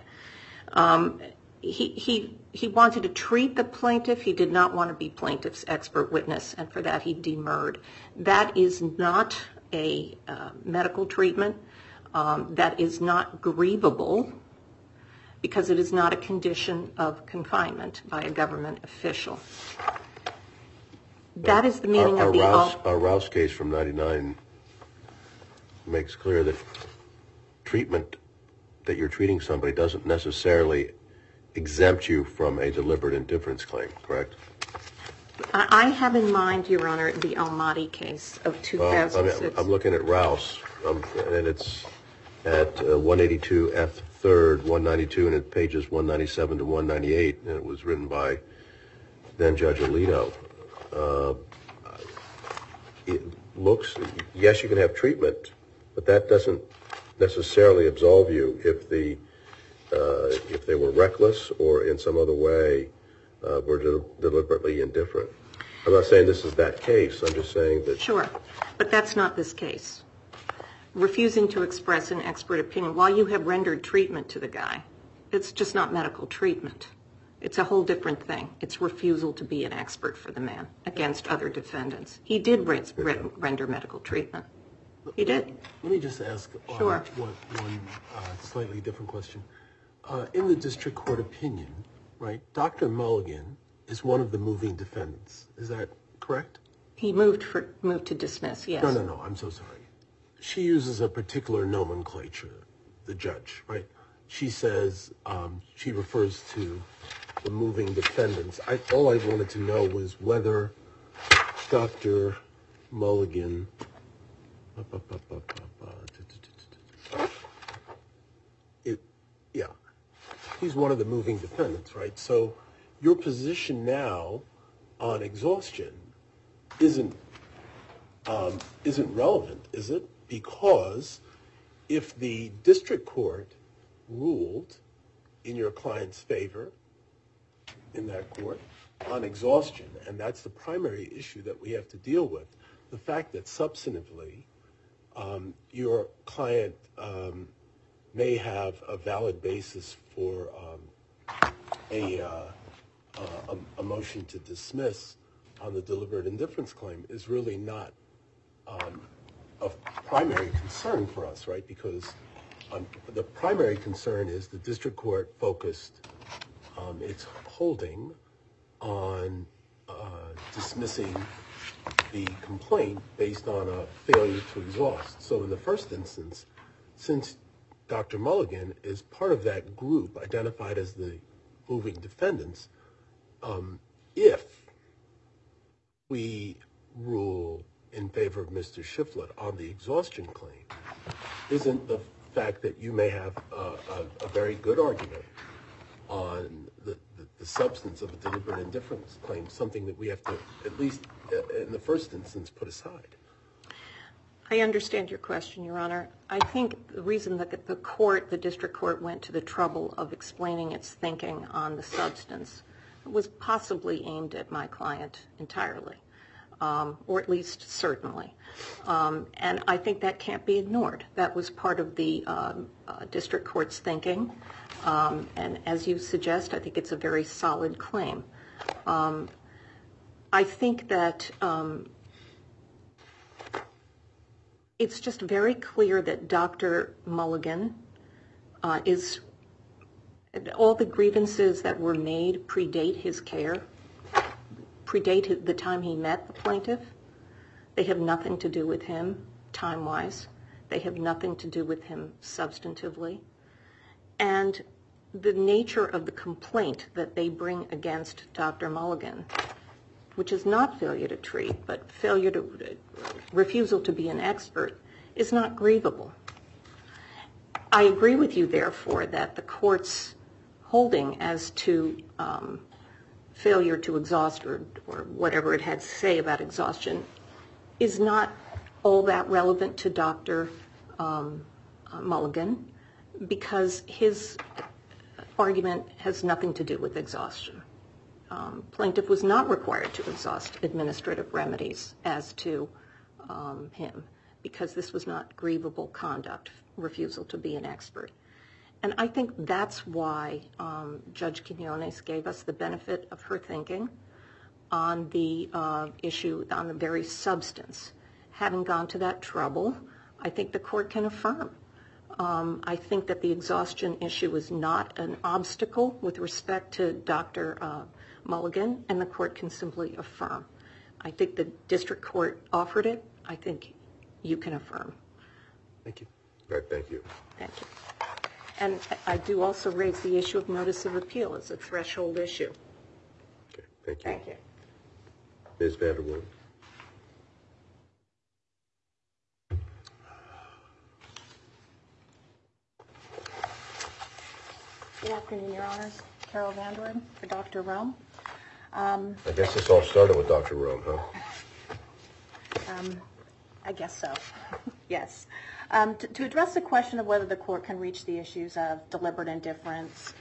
He wanted to treat the plaintiff. He did not want to be plaintiff's expert witness, and for that he demurred. That is not a medical treatment. That is not grievable because it is not a condition of confinement by a government official. That is the meaning of the... Our Rouse case from 99 makes clear that treatment, that you're treating somebody, doesn't necessarily exempt you from a deliberate indifference claim, correct? I have in mind, Your Honor, the Almaty case of 2006. I'm looking at Rouse, and it's at 182 F. 3rd, 192, and at pages 197 to 198, and it was written by then Judge Alito. It looks, yes, you can have treatment, but that doesn't necessarily absolve you if they were reckless or in some other way were deliberately indifferent. I'm not saying this is that case. I'm just saying that... Sure, but that's not this case. Refusing to express an expert opinion while you have rendered treatment to the guy, it's just not medical treatment. It's a whole different thing. It's refusal to be an expert for the man against other defendants. He did render medical treatment. He did. Let me just ask Sure. one slightly different question. In the district court opinion, right, Dr. Mulligan is one of the moving defendants. Is that correct? He moved to dismiss, yes. No, I'm so sorry. She uses a particular nomenclature, the judge, right? She says, she refers to the moving defendants. All I wanted to know was whether Dr. Mulligan... he's one of the moving defendants, right? So your position now on exhaustion isn't relevant, is it? Because if the district court ruled in your client's favor in that court on exhaustion, and that's the primary issue that we have to deal with, the fact that substantively your client may have a valid basis for a motion to dismiss on the deliberate indifference claim is really not of primary concern for us, right? Because the primary concern is the district court focused its holding on dismissing the complaint based on a failure to exhaust. So in the first instance, since Dr. Mulligan is part of that group identified as the moving defendants, if we rule in favor of Mr. Shiflett on the exhaustion claim, isn't the fact that you may have a very good argument on the substance of a deliberate indifference claim something that we have to, at least in the first instance, put aside? I understand your question, Your Honor. I think the reason that the district court went to the trouble of explaining its thinking on the substance was possibly aimed at my client entirely. or at least certainly. And I think that can't be ignored. That was part of the district court's thinking. And as you suggest, I think it's a very solid claim. I think that it's just very clear that Dr. Mulligan all the grievances that were made predate his care, predate the time he met the plaintiff. They have nothing to do with him time-wise. They have nothing to do with him substantively. And the nature of the complaint that they bring against Dr. Mulligan, which is not failure to treat, but refusal to be an expert, is not grievable. I agree with you, therefore, that the court's holding as to failure to exhaust or whatever it had to say about exhaustion is not all that relevant to Dr. Mulligan, because his argument has nothing to do with exhaustion. Plaintiff was not required to exhaust administrative remedies as to him, because this was not grievable conduct, refusal to be an expert. And I think that's why Judge Quinones gave us the benefit of her thinking on the issue, on the very substance. Having gone to that trouble, I think the court can affirm. I think that the exhaustion issue is not an obstacle with respect to Dr. Mulligan, and the court can simply affirm. I think the district court offered it. I think you can affirm. Thank you. All right, thank you. Thank you. And I do also raise the issue of notice of appeal as a threshold issue. Okay, thank you. Thank you. Ms. Vanderwood. Good afternoon, Your Honors. Carol Vanderwood for Dr. Rome. I guess this all started with Dr. Rome, huh? I guess so, yes. To address the question of whether the court can reach the issues of deliberate indifference,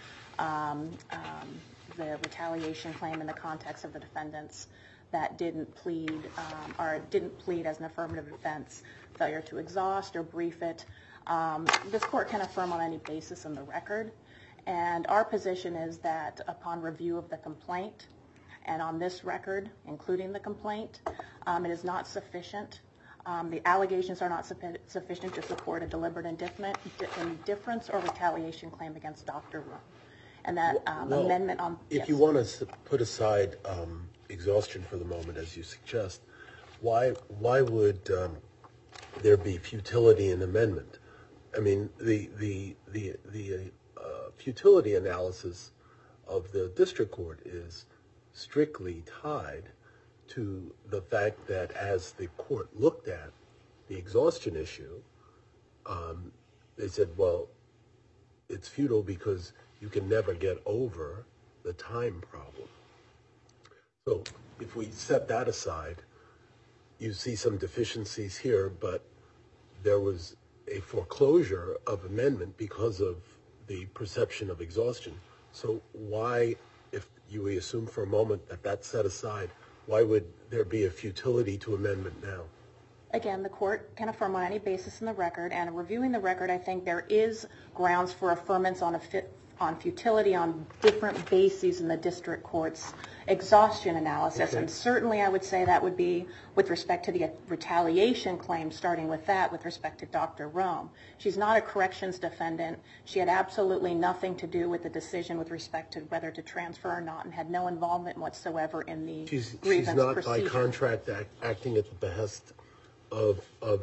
the retaliation claim in the context of the defendants that didn't plead as an affirmative defense, failure to exhaust or brief it, this court can affirm on any basis in the record. And our position is that upon review of the complaint, and on this record, including the complaint, it is not sufficient. The allegations are not sufficient to support a deliberate indifference or retaliation claim against Dr. Rome. And that amendment on... If you want to put aside exhaustion for the moment, as you suggest, why would there be futility in amendment? I mean, the futility analysis of the district court is strictly tied to the fact that as the court looked at the exhaustion issue, they said, well, it's futile because you can never get over the time problem. So if we set that aside, you see some deficiencies here, but there was a foreclosure of amendment because of the perception of exhaustion. So why, if you assume for a moment that that's set aside, why would there be a futility to amendment now? Again, the court can affirm on any basis in the record, and reviewing the record, I think there is grounds for affirmance on futility on different bases in the district court's exhaustion analysis. Okay. And certainly I would say that would be with respect to the retaliation claim, starting with that with respect to Dr. Rome. She's not a corrections defendant. She had absolutely nothing to do with the decision with respect to whether to transfer or not, and had no involvement whatsoever in the grievance procedure. She's not by contract acting at the behest of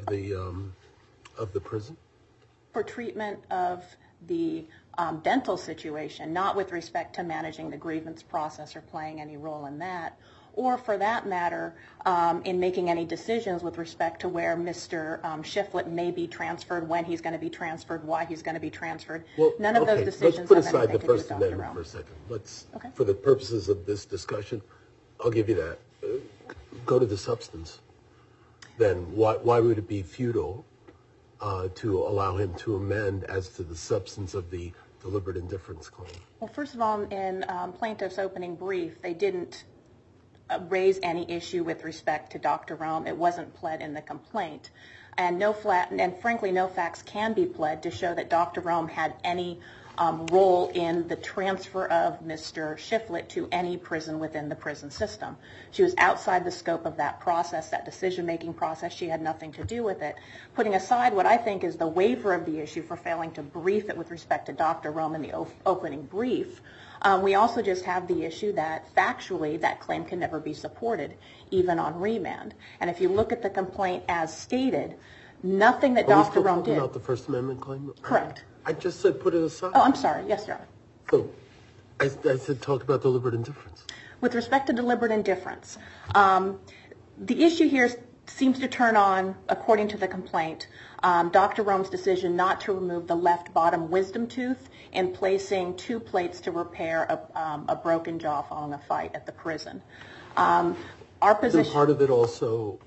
the prison? For treatment of the dental situation, not with respect to managing the grievance process or playing any role in that, or for that matter, in making any decisions with respect to where Mr. Shiflett may be transferred, when he's going to be transferred, why he's going to be transferred. Well, none of those decisions let's put have aside anything the to do First with Dr. Amendment Rome. for a second. Let's, okay. For the purposes of this discussion, I'll give you that. Go to the substance. Then why would it be futile to allow him to amend as to the substance of the deliberate indifference claim? Well, first of all, in plaintiff's opening brief, they didn't raise any issue with respect to Dr. Rome. It wasn't pled in the complaint. And frankly, no facts can be pled to show that Dr. Rome had any role in the transfer of Mr. Shiflett to any prison within the prison system. She was outside the scope of that process, that decision-making process. She had nothing to do with it. Putting aside what I think is the waiver of the issue for failing to brief it with respect to Dr. Rome in the opening brief, we also just have the issue that factually that claim can never be supported, even on remand. And if you look at the complaint as stated, nothing that Dr. Rome did. Are we still talking about the First Amendment claim? Correct. I just said put it aside. Oh, I'm sorry. Yes, Your Honor. So I said talk about deliberate indifference. With respect to deliberate indifference, the issue here seems to turn on, according to the complaint, Dr. Rome's decision not to remove the left bottom wisdom tooth and placing 2 plates to repair a broken jaw following a fight at the prison. Our position. Isn't part of it also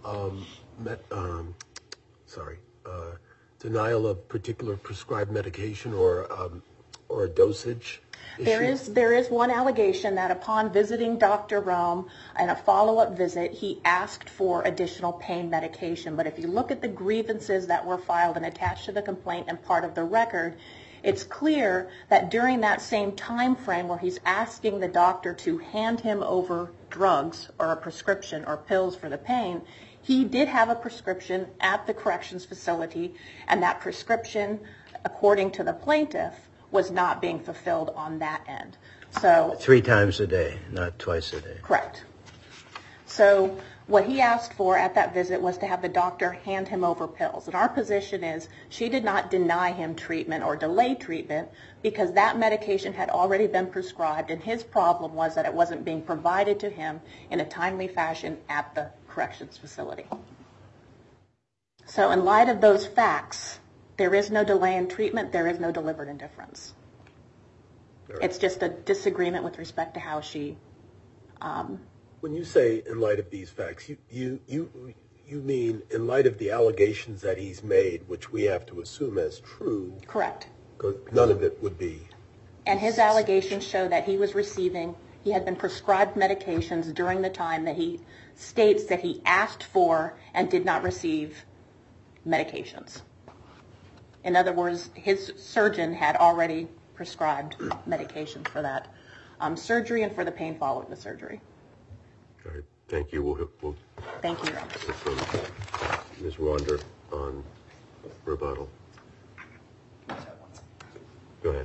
denial of particular prescribed medication or a dosage issue? There is one allegation that upon visiting Dr. Rome and a follow-up visit, he asked for additional pain medication. But if you look at the grievances that were filed and attached to the complaint and part of the record, it's clear that during that same time frame where he's asking the doctor to hand him over drugs or a prescription or pills for the pain, he did have a prescription at the corrections facility, and that prescription, according to the plaintiff, was not being fulfilled on that end. So 3 times a day, not twice a day. Correct. So what he asked for at that visit was to have the doctor hand him over pills. And our position is she did not deny him treatment or delay treatment because that medication had already been prescribed, and his problem was that it wasn't being provided to him in a timely fashion at the corrections facility. So in light of those facts, there is no delay in treatment, there is no deliberate indifference. Right. It's just a disagreement with respect to how she... When you say in light of these facts, you mean in light of the allegations that he's made, which we have to assume as true. Correct. Because none of it would be. And his allegations show that he had been prescribed medications during the time that he states that he asked for and did not receive medications. In other words, his surgeon had already prescribed medications for that surgery and for the pain following the surgery. All right. Thank you. We'll Thank you, Your Honor. From Ms. Wander on rebuttal. Go ahead.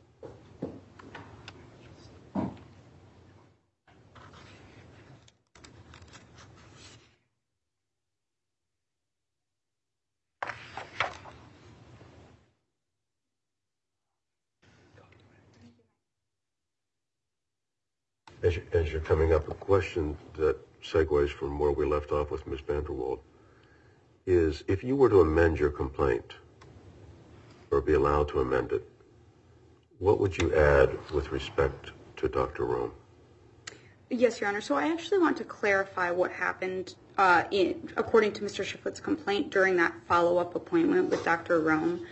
As you're coming up, a question that segues from where we left off with Ms. Vanderwald is, if you were to amend your complaint or be allowed to amend it, what would you add with respect to Dr. Rome? Yes, Your Honor. So I actually want to clarify what happened according to Mr. Shiflett's complaint during that follow-up appointment with Dr. Rome.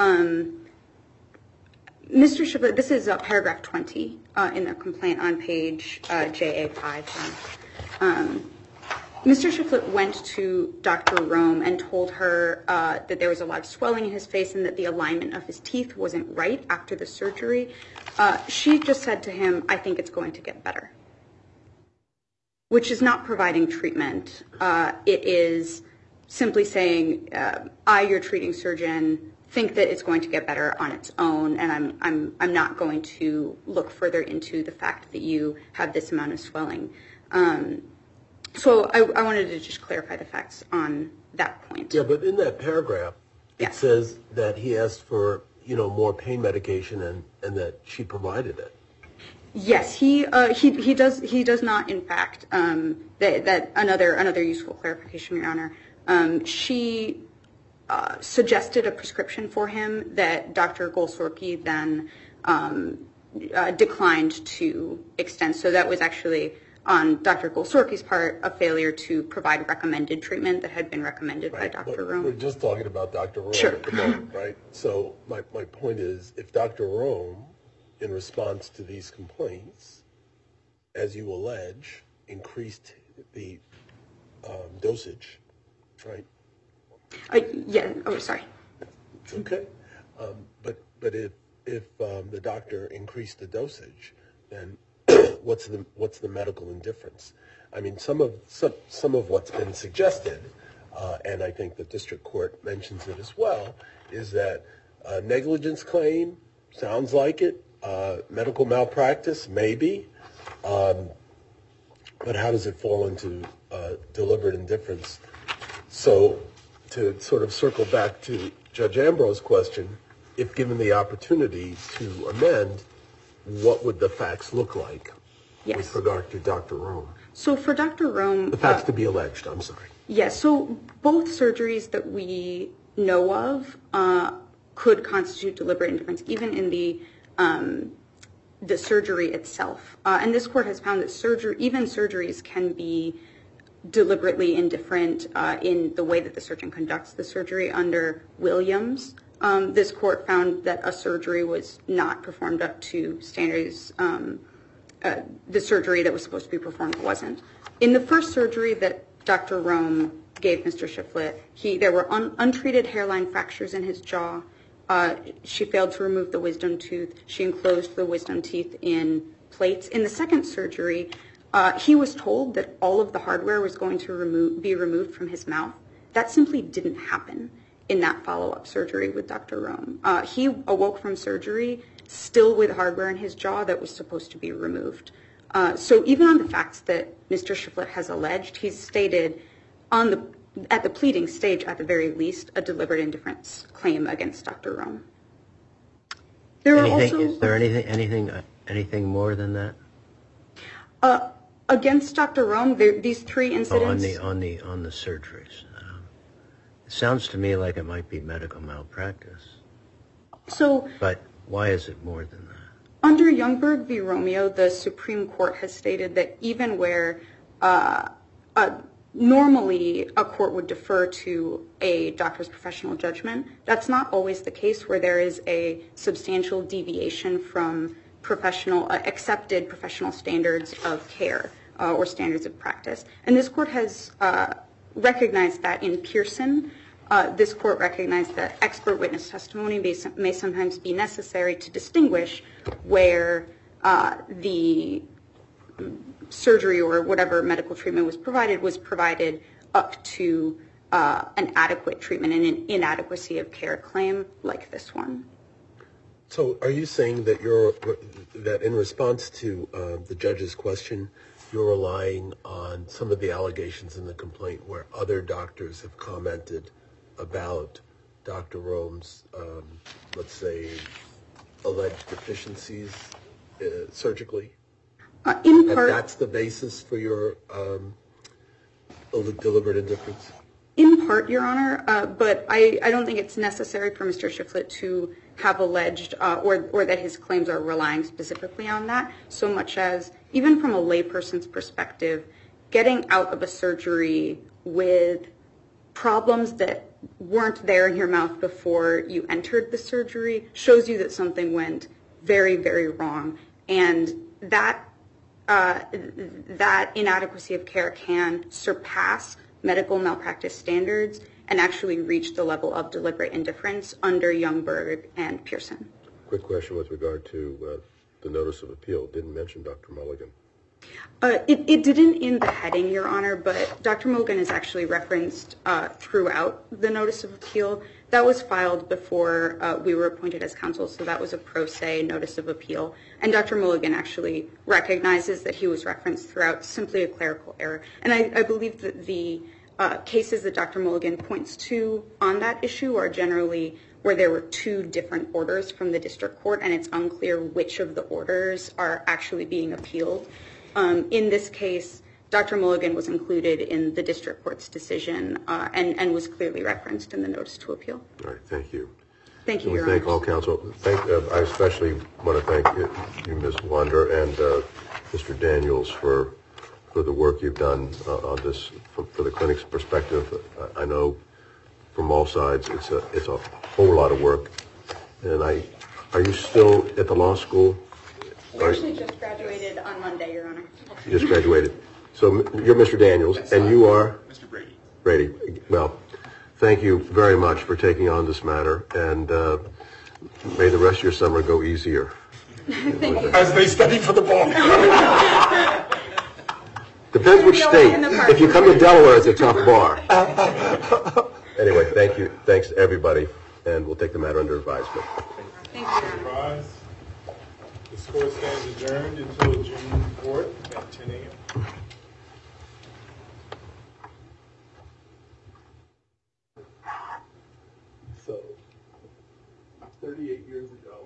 Mr. Shiflett, this is paragraph 20 in the complaint on page JA5. Mr. Shiflett went to Dr. Rome and told her that there was a lot of swelling in his face and that the alignment of his teeth wasn't right after the surgery. She just said to him, "I think it's going to get better," which is not providing treatment. It is simply saying, I, your treating surgeon, think that it's going to get better on its own, and I'm not going to look further into the fact that you have this amount of swelling. So I wanted to just clarify the facts on that point. Yeah, but in that paragraph, it says that he asked for, more pain medication and that she provided it. Yes, he does not, in fact, that another useful clarification, Your Honor. She suggested a prescription for him that Dr. Golsorky then declined to extend. So that was actually, on Dr. Golsorky's part, a failure to provide recommended treatment that had been recommended by Dr. Rome. We're just talking about Dr. Rome at the moment, right? So my point is, if Dr. Rome, in response to these complaints, as you allege, increased the dosage, right? Yeah. Oh, sorry. Okay. But if the doctor increased the dosage, then what's the medical indifference? I mean, some of what's been suggested, and I think the district court mentions it as well, is that negligence claim sounds like it, medical malpractice maybe, but how does it fall into deliberate indifference? So to sort of circle back to Judge Ambrose's question, if given the opportunity to amend, what would the facts look like with regard to Dr. Rome? So for Dr. Rome... The facts to be alleged, I'm sorry. Yes, so both surgeries that we know of could constitute deliberate indifference, even in the surgery itself. And this court has found that even surgeries can be deliberately indifferent in the way that the surgeon conducts the surgery. Under Williams, this court found that a surgery was not performed up to standards. The surgery that was supposed to be performed wasn't. In the first surgery that Dr. Rome gave Mr. Shiflett, there were untreated hairline fractures in his jaw. She failed to remove the wisdom tooth. She enclosed the wisdom teeth in plates. In the second surgery, he was told that all of the hardware was going to be removed from his mouth. That simply didn't happen in that follow-up surgery with Dr. Rome. He awoke from surgery still with hardware in his jaw that was supposed to be removed. So even on the facts that Mr. Shiflett has alleged, he's stated at the pleading stage, at the very least, a deliberate indifference claim against Dr. Rome. Is there anything more than that? Against Dr. Rome, these three incidents... On the surgeries. It sounds to me like it might be medical malpractice. But why is it more than that? Under Youngberg v. Romeo, the Supreme Court has stated that even where normally a court would defer to a doctor's professional judgment, that's not always the case where there is a substantial deviation from accepted professional standards of care or standards of practice. And this court has recognized that in Pearson. This court recognized that expert witness testimony may sometimes be necessary to distinguish where the surgery or whatever medical treatment was provided up to an adequate treatment and an inadequacy of care claim like this one. So are you saying that in response to the judge's question, you're relying on some of the allegations in the complaint where other doctors have commented about Dr. Rome's, let's say, alleged deficiencies surgically? In part, and that's the basis for your deliberate indifference? In part, Your Honor, but I don't think it's necessary for Mr. Shiflett to have alleged or that his claims are relying specifically on that, so much as, even from a layperson's perspective, getting out of a surgery with problems that weren't there in your mouth before you entered the surgery shows you that something went very, very wrong. And that inadequacy of care can surpass medical malpractice standards and actually reach the level of deliberate indifference under Youngberg and Pearson. Quick question with regard to the notice of appeal. It didn't mention Dr. Mulligan. It didn't in the heading, Your Honor, but Dr. Mulligan is actually referenced throughout the notice of appeal. That was filed before we were appointed as counsel, so that was a pro se notice of appeal. And Dr. Mulligan actually recognizes that he was referenced throughout, simply a clerical error. And I believe that the cases that Dr. Mulligan points to on that issue are generally where there were two different orders from the district court, and it's unclear which of the orders are actually being appealed. In this case, Dr. Mulligan was included in the district court's decision and was clearly referenced in the notice to appeal. All right, thank you. Thank you, We Your thank Honor. all counsel. I especially want to thank you, Ms. Wander, and Mr. Daniels for the work you've done on this for the clinic's perspective. I know from all sides it's a whole lot of work. And are you still at the law school? We actually just graduated on Monday, Your Honor. You just graduated. So you're Mr. Daniels, and you are? Mr. Brady. Brady. Well, thank you very much for taking on this matter, and may the rest of your summer go easier. As they study for the bar. Depends which state. If you come to Delaware, it's a tough bar. Anyway, thank you. Thanks to everybody, and we'll take the matter under advisement. Thank you. Rise. This court stands adjourned until June 4th at 10 a.m. So, 38 years ago.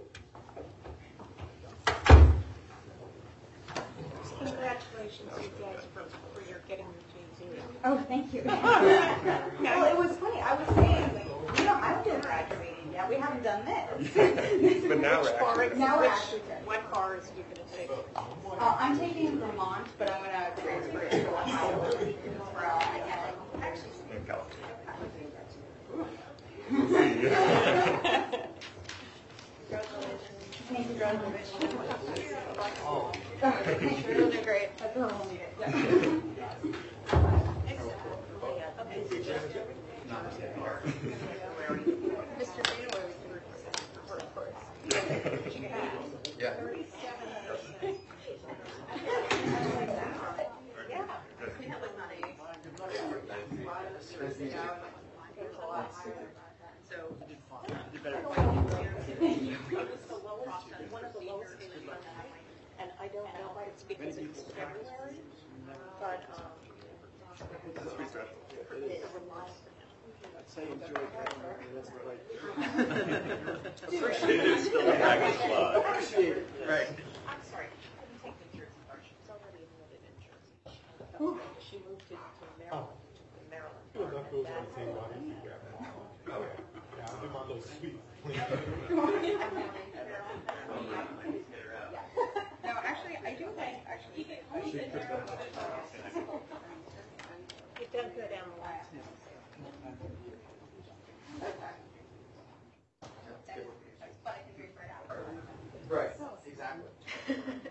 Congratulations, you guys, for your getting your JD. Oh, thank you. Well, it was funny. I was saying, like, I'm doing graduating yet. We haven't done this. But now we're actually. Now we're actually done. What car is you going to take? I'm taking Vermont, but I'm going to transfer it to Ohio. Thank you. You're doing great. That's what we'll need it. Mr. Baylor was the first. Yeah. One of the lowest and I don't know if it's because it's February, but Right. I'm sorry, I couldn't take the Jersey part. She's already admitted in Jersey. She moved to Maryland. That goes on the same body. Yeah, I'll do my little sweet. No, actually, I do like, actually, You've done good, Emily. Right, exactly.